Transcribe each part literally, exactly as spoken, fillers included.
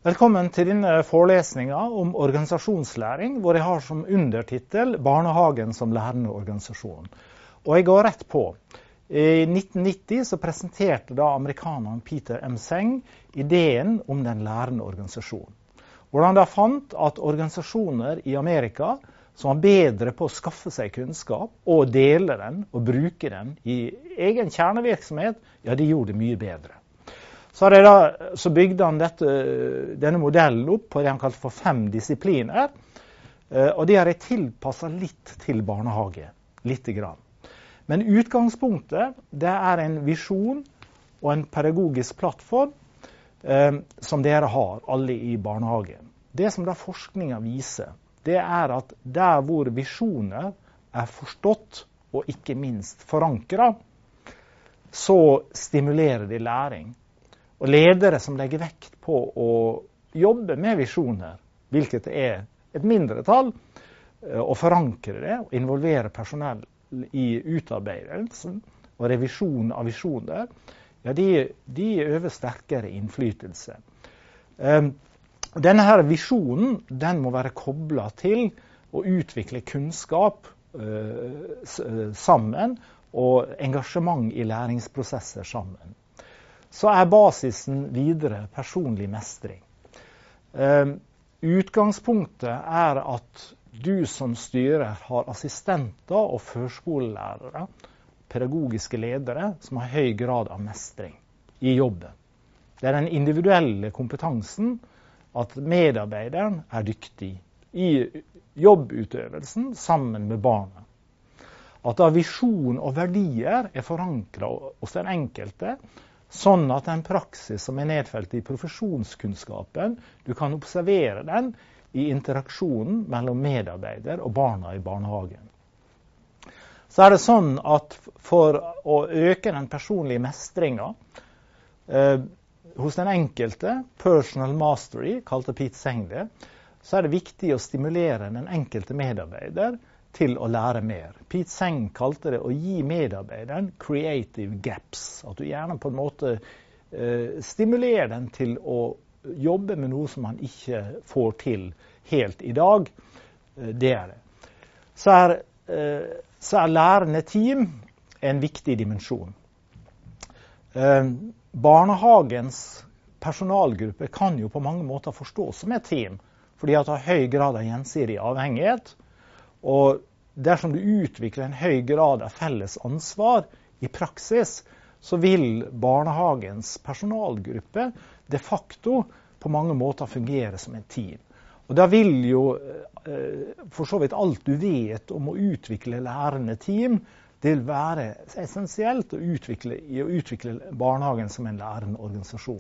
Velkommen til denne forelesningen om organisasjonslæring, hvor jeg har som undertitel Barnehagen som lærende organisasjon. Og jeg går rett på. I nitten nitti så presenterte da amerikaneren Peter M. Seng ideen om den lærende organisasjonen. Hvor han da fant at organisasjoner i Amerika som var bedre på å skaffe seg kunnskap og dele den og bruke den i egen kjernevirksomhet, ja, de gjorde det mye bedre. Så, da, så bygde han dette, denne modellen opp på det han kalte for fem disipliner, og det har jeg tilpasset litt til barnehage, litt grann. Men utgangspunktet, det er en visjon og en pedagogisk plattform eh, som dere har, alle i barnehagen. Det som da forskningen viser, det er at der hvor visjoner er forstått og ikke minst forankret, så stimulerer de læring. Og ledere som legger vekt på å jobbe med visjoner, hvilket er et mindretall, og forankre det og involvere personell i utarbeidelsen og revisjon av visjoner, ja, de, de øver sterkere innflytelse. Denne her visjonen, den må være koblet til å utvikle kunnskap sammen og engasjement i læringsprosesser sammen. Så er basisen videre personlig mestring. Eh, utgangspunktet er at du som styrer har assistenter og førskolelærere, pedagogiske ledere, som har høy grad av mestring i jobben. Det er den individuelle kompetansen at medarbeideren er dyktig i jobbutøvelsen sammen med barna. At da visjon og verdier er forankret hos den enkelte, sånn at den praksis som er nedfelt i profesjonskunnskapen, du kan observere den i interaksjonen mellom medarbeider og barna i barnehagen. Så er det sånn at for å øke den personlige mestringen eh, hos den enkelte, personal mastery, kalte Pete Seng det, så er det viktig å stimulere den enkelte medarbeider til å lære mer. Pete Seng kalte det å gi medarbeideren creative gaps. At du gjerne på en måte eh, stimulerer den til å jobbe med noe som man ikke får til helt i dag. Eh, det er det. Så er, eh, så er lærende team en viktig dimensjon. Eh, barnehagens personalgruppe kan jo på mange måter forstås som et team, fordi at det har høy grad av gjensidig avhengighet. Og dersom du utvikler en høy grad av felles ansvar i praksis, så vil barnehagens personalgruppe de facto på mange måter fungere som et team. Og da vil jo eh, for så vidt alt du vet om å utvikle lærende team, det vil være essensielt å utvikle, i å utvikle barnehagen som en lærende organisasjon.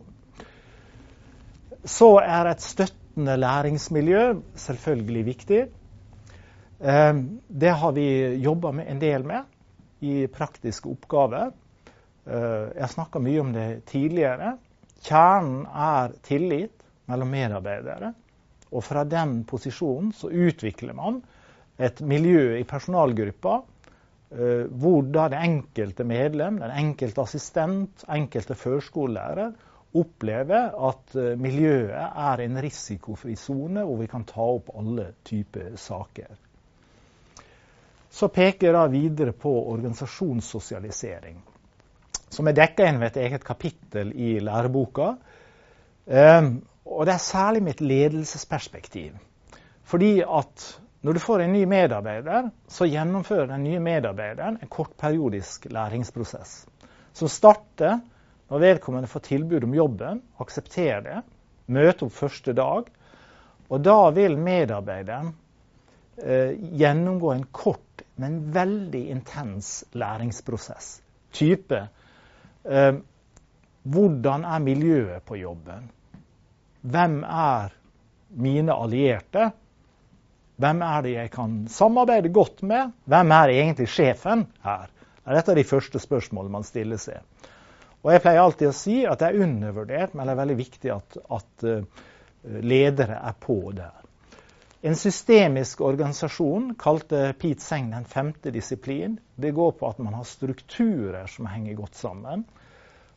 Så er et støttende læringsmiljø selvfølgelig viktig. Det har vi jobbet med en del med i praktiske oppgaver. Jeg snakket mye om det tidligere. Kjernen er tillit mellom medarbeidere, og fra den posisjonen så utvikler man et miljø i personalgruppa hvor da det enkelte medlem, den enkelte assistent, enkelte førskolelærer opplever at miljøet er en risikofri zone hvor vi kan ta opp alle typer saker. Så peker jeg da videre på organisasjonssosialisering, som er dekket inn ved et eget kapittel i læreboka. Um, og det er særlig med et ledelsesperspektiv. Fordi at når du får en ny medarbeider, så gjennomfører den nye medarbeideren en kortperiodisk læringsprosess. Som starter når vedkommende får tilbud om jobben, aksepterer det, møter opp første dag, og da vil medarbeideren eh, gjennomgå en kort men veldig intens læringsprosess. Type, eh, hvordan er miljøet på jobben? Hvem er mine allierte? Hvem er det jeg kan samarbeide godt med? Hvem er egentlig sjefen her? Dette er de første spørsmålene man stiller seg. Og jeg pleier alltid å si at det er undervurdert, men det er veldig viktig at, at ledere er på der. En systemisk organisasjon, kalte Pete Seng den femte disiplin, det går på at man har strukturer som henger godt sammen.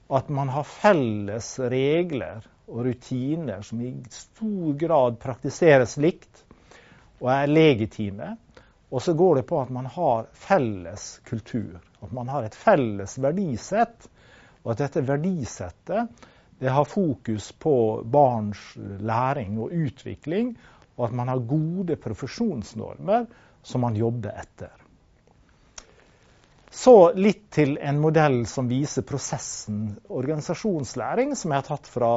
at man har felles regler og rutiner som i stor grad praktiseres likt og er legitime. Og så går det på at man har felles kultur, at man har et felles verdisett, og at dette verdisettet det har fokus på barns læring og utvikling, og at man har gode profesjonsnormer som man jobber etter. Så litt til en modell som viser prosessen organisasjonslæring, som jeg har tatt fra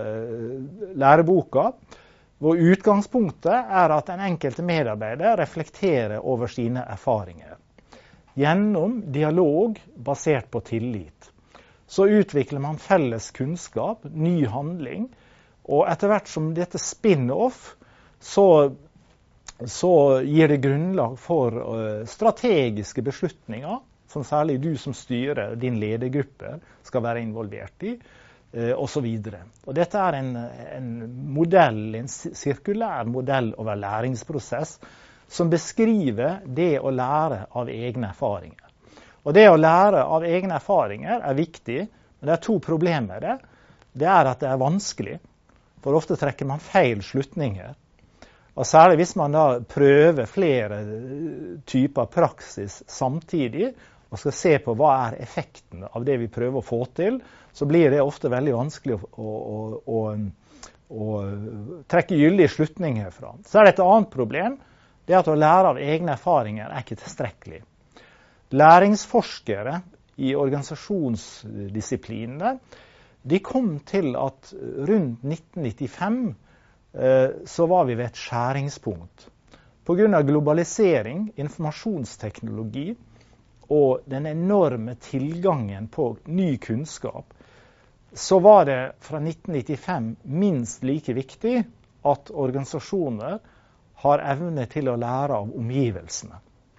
læreboka, hvor utgangspunktet er at den enkelte medarbeider reflekterer over sine erfaringer. Gjennom dialog basert på tillit. Så utvikler man felles kunnskap, ny handling, og etter hvert som dette spin-off, så, så gir det grunnlag for strategiske beslutninger, som særlig du som styrer din ledergruppe skal være involvert i, og så videre. Og dette er en, en modell, en sirkulær modell over læringsprosess, som beskriver det å lære av egne erfaringer. Og det å lære av egne erfaringer er viktig, men det er to problemer med det. Det er at det er vanskelig, for ofte trekker man feil slutninger. Og særlig hvis man da prøver flere typer praksis samtidig, og skal se på hva er effekten av det vi prøver å få til, så blir det ofte veldig vanskelig å, å, å, å, å trekke gyldige slutninger fra. Så er det et annet problem, det er at å lære av egne erfaringer er ikke tilstrekkelig. Læringsforskere i organisasjonsdisiplinene, de kom til at rundt nitten nittifem eh, så var vi ved et skjæringspunkt. På grunn av globalisering, informasjonsteknologi og den enorme tilgangen på ny kunnskap, så var det fra nitten nittifem minst like viktig at organisasjoner har evne til å lære av omgivelsene.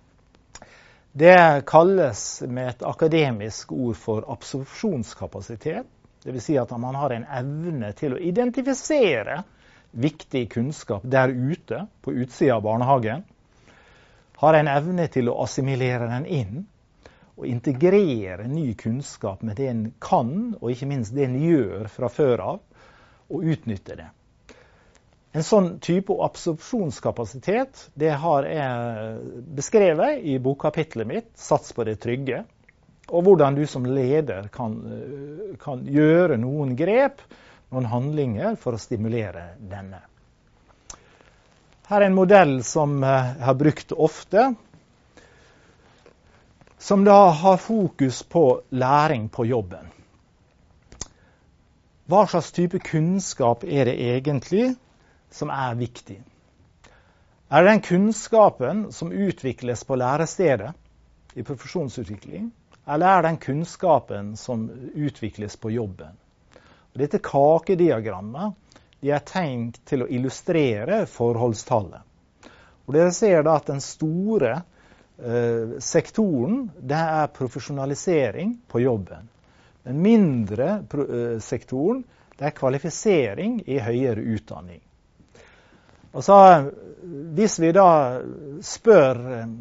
Det kalles med et akademisk ord for absorpsjonskapasitet, det vil si at man har en evne til å identifisere viktig kunnskap der ute, på utsida av barnehagen, har en evne til å assimilere den inn, og integrere ny kunnskap med det en kan, og ikke minst det en gjør fra før av, og utnytte det. En sånn type absorpsjonskapasitet, det har jeg beskrevet i bokkapitlet mitt, Sats på det trygge, og hvordan du som leder kan, kan gjøre noen grep, noen handlinger for å stimulere denne. Her er en modell som jeg har brukt ofte, som da har fokus på læring på jobben. Hva slags type kunnskap er det egentlig som er viktig? Er det den kunnskapen som utvikles på lærestedet i profesjonsutvikling, eller er det den kunnskapen som utvikles på jobben? Og dette kakediagrammet de er tenkt til å illustrere forholdstallet. Og dere ser da at den store Uh, sektoren, det er profesjonalisering på jobben. Den mindre uh, sektoren, det er kvalifisering i høyere utdanning. Og så, hvis vi da spør um,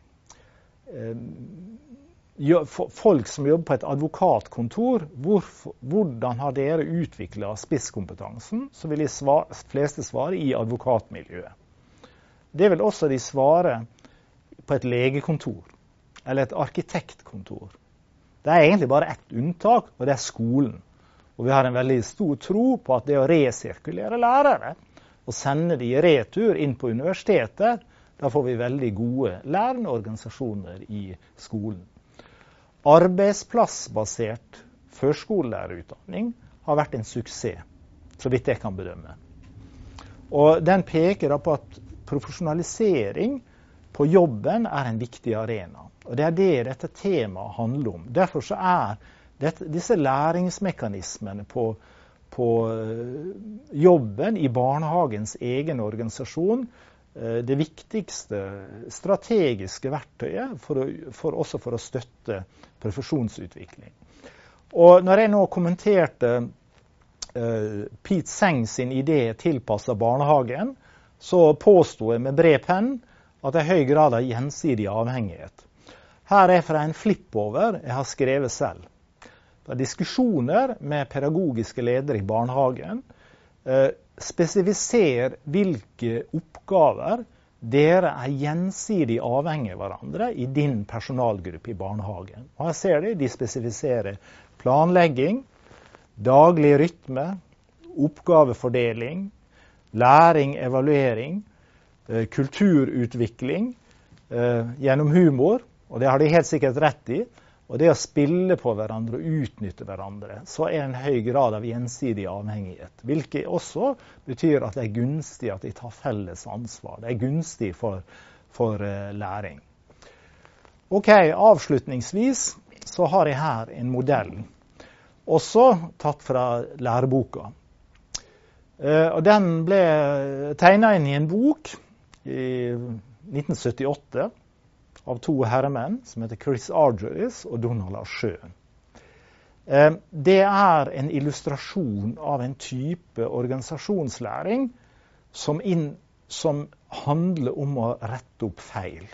um, folk som jobber på et advokatkontor, hvor, hvordan har dere utviklet spisskompetansen, så vil de svare, fleste svare i advokatmiljøet. Det vil også de svare på et legekontor, eller et arkitektkontor. Det er egentlig bare ett unntak, og det er skolen. Og vi har en veldig stor tro på at det å resirkulere lærere, og sende de i retur inn på universitetet, da får vi veldig gode lærende organisasjoner i skolen. Arbeidsplassbasert førskolelærerutdanning har vært en suksess, så vidt jeg kan bedømme. Og den peker da på at profesjonalisering på jobben er en viktig arena. Og det er det dette temaet handler om. Derfor så er dette, disse læringsmekanismene på, på jobben i barnehagens egen organisasjon det viktigste strategiske verktøyet for, å, for også for å støtte profesjonsutvikling. Og når jeg nå kommenterte uh, Pete Seng sin idé tilpasset barnehagen, så påstod jeg med bred penn at det er høy grad av gjensidig avhengighet. Her er fra en flip-over jeg har skrevet selv. diskusjoner med pedagogiske ledere i barnehagen. Spesifiser hvilke oppgaver dere er gjensidig avhengig av hverandre i din personalgruppe i barnehagen. Og her ser de, de spesifiserer planlegging, daglig rytme, oppgavefordeling, læring, evaluering, kulturutvikling gjennom humor, og det har de helt sikkert rett i, og det å spille på hverandre og utnytte hverandre, så er det en høy grad av gjensidig avhengighet. Hvilket også betyr at det er gunstig at de tar felles ansvar. Det er gunstig for, for uh, læring. Ok, avslutningsvis så har jeg her en modell, også tatt fra læreboka. Uh, og den ble tegnet inn i en bok i nitten syttiåtte, av to herremenn som heter Chris Argyris og Donald A. Schön. Det er en illustrasjon av en type organisasjonslæring som, inn, som handler om å rette opp feil.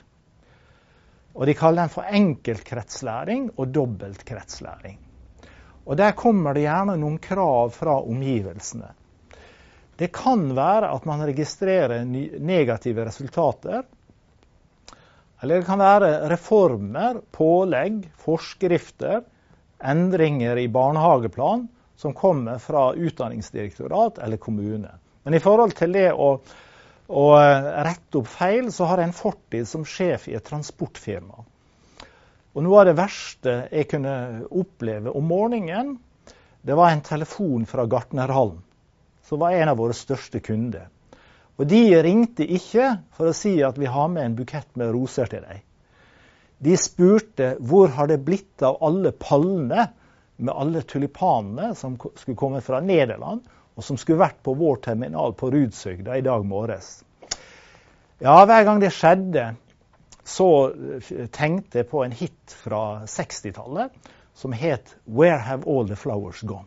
Og de kaller den for enkeltkretslæring og dobbeltkretslæring. Og der kommer det gjerne noen krav fra omgivelsene. Det kan være at man registrerer negative resultater, eller det kan være reformer, pålegg, forskrifter, endringer i barnehageplan som kommer fra utdanningsdirektorat eller kommune. Men i forhold til det å, å rette opp feil, så har jeg en fortid som sjef i et transportfirma. Og noe av det verste jeg kunne oppleve om morgenen, det var en telefon fra Gartnerhallen, som var en av våre største kunder. Og de ringte ikke for å si at vi har med en bukett med roser til deg. De spurte hvor har det blitt av alle pallene med alle tulipanene som skulle komme fra Nederland, og som skulle vært på vår terminal på Rudsøgda i dag morges. Ja, hver gang det skjedde, så tenkte jeg på en hit fra sekstitallet som het Where Have All the Flowers Gone?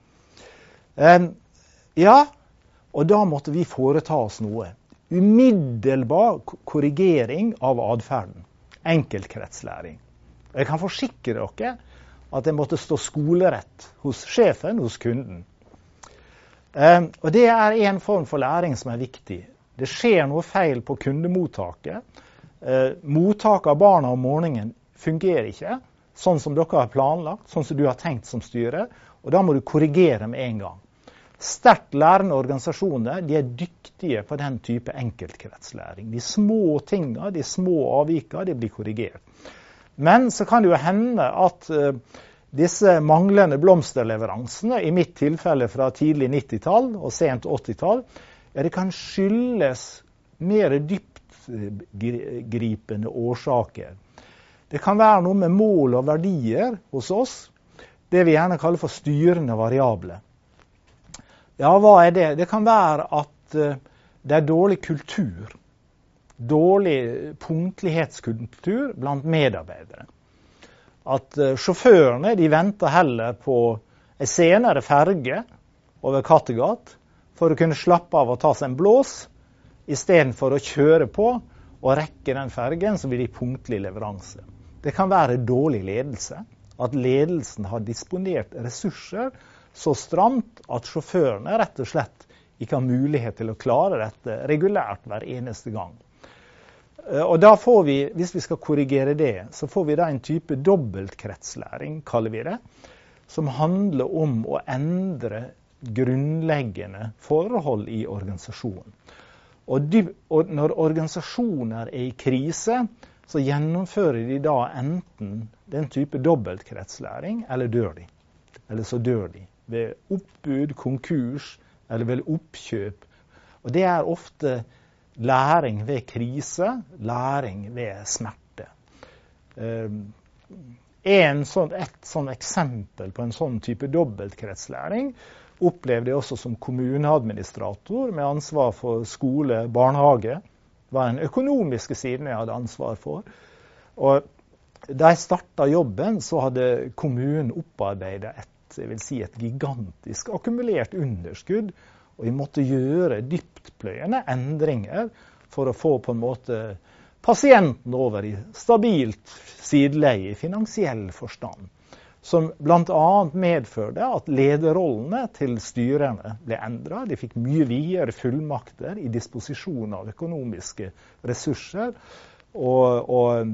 Um, ja, og da måtte vi foreta oss noe. Umiddelbar korrigering av adferden. Enkeltkretslæring. Og jeg kan forsikre dere at jeg måtte stå skolerett hos sjefen, hos kunden. Um, og det er en form for læring som er viktig. Det skjer noe feil på kundemottaket. Uh, mottaket av barna om morgenen fungerer ikke, sånn som dere har planlagt, sånn som du har tenkt som styre, og da må du korrigere med en gang. Sterkt lærende organisasjoner, de er dyktige på den type enkeltkretslæring. De små tingene, de små avvikene, de blir korrigert. Men så kan det jo hende at uh, disse manglende blomsterleveransene, i mitt tilfelle fra tidlig nittitall og sent åttitall, ja, det kan skyldes mer dyptgripende årsaker. Det kan være noe med mål og verdier hos oss, det vi gjerne kaller for styrende variable. Ja, hva er det? Det kan være at uh, det er dårlig kultur, dårlig punktlighetskultur blant medarbeidere. At uh, sjåførene de venter heller på en senere ferge over Kattegat for å kunne slappe av og ta seg en blås, i stedet for å kjøre på og rekke den fergen, så blir det punktlig leveranse. Det kan være dårlig ledelse, at ledelsen har disponert ressurser så stramt at sjåførene rett og slett ikke har mulighet til å klare dette regulært hver eneste gang. Og da får vi, hvis vi skal korrigere det, så får vi da en type dobbeltkretslæring, kaller vi det, som handler om å endre grunnleggende forhold i organisasjonen. Og, de, og når organisasjoner er i krise, så gjennomfører de da enten den type dobbeltkretslæring, eller dør de. Eller så dør de. Ved oppbud, konkurs, eller ved oppkjøp. Og det er ofte læring ved krise, læring ved smerte. En sånn, et sånn eksempel på en sånn type dobbeltkretslæring opplevde jeg også som kommuneadministrator med ansvar for skole, barnehage. Det var den økonomiske siden jeg hadde ansvar for. Og da jeg startet jobben, så hadde kommunen opparbeidet et jeg vil si et gigantisk akkumulert underskudd, og vi måtte gjøre dyptpløyende endringer for å få på en måte pasienten over i stabilt sideleie i finansiell forstand. som blant annet medførte at lederrollene til styrerne ble endret. De fikk mye videre fullmakter i disposisjon av økonomiske ressurser, og, og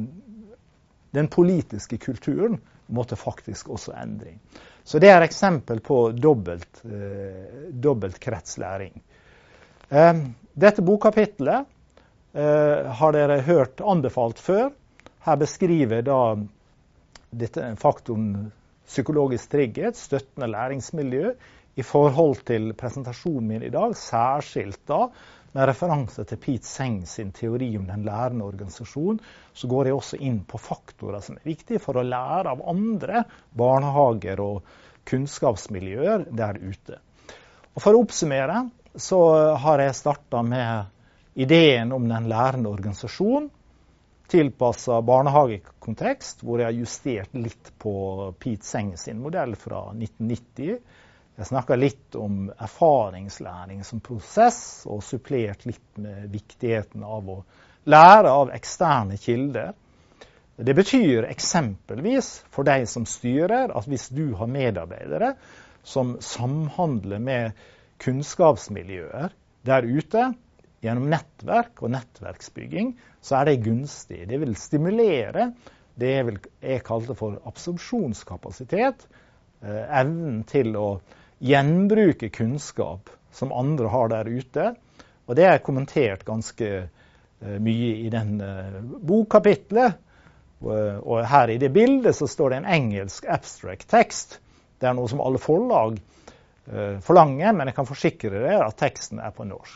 den politiske kulturen måtte faktisk også endre. Så det er eksempel på dobbelt, eh, dobbeltkretdslæring. Eh, dette bokkapitlet eh, har dere hørt anbefalt før. Her beskriver da dette faktoren psykologisk trygghet, støttende læringsmiljø, i forhold til presentasjonen min i dag, særskilt da med referanse til Pete Seng sin teori om den lærende organisasjon, så går jeg også inn på faktorer som er viktige for å lære av andre barnehager og kunnskapsmiljøer der ute. Og for å oppsummere så har jeg startet med ideen om den lærende organisasjon, tilpasset barnehagekontekst, hvor jeg har justert litt på Pete Seng sin modell fra nitten nitti. Jeg snakket litt om erfaringslæring som prosess, og supplert litt med viktigheten av å lære av eksterne kilder. Det betyr eksempelvis for deg som styrer at hvis du har medarbeidere som samhandler med kunnskapsmiljøer der ute, gjennom nettverk og nettverksbygging, så er det gunstig. Det vil stimulere det jeg, vil, jeg kalte for absorpsjonskapasitet, eh, evnen til å gjenbruke kunnskap som andre har der ute. Og det er kommentert ganske eh, mye i den eh, bokkapitlet. Og, og her i det bildet så står det en engelsk abstract tekst. Det er noe som alle forlag eh, forlanger, men jeg kan forsikre dere at teksten er på norsk.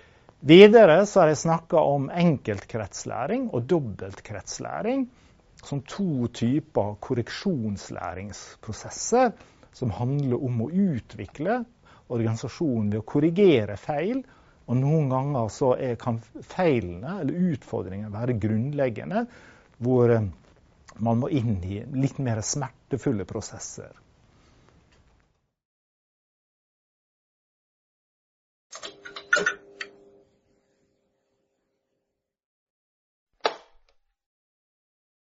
Videre så har jeg snakket om enkeltkretslæring og dobbeltkretslæring som to typer korreksjonslæringsprosesser som handler om å utvikle organisasjonen ved å korrigere feil, og noen ganger så er, kan feilene eller utfordringene være grunnleggende, hvor man må inn i litt mer smertefulle prosesser.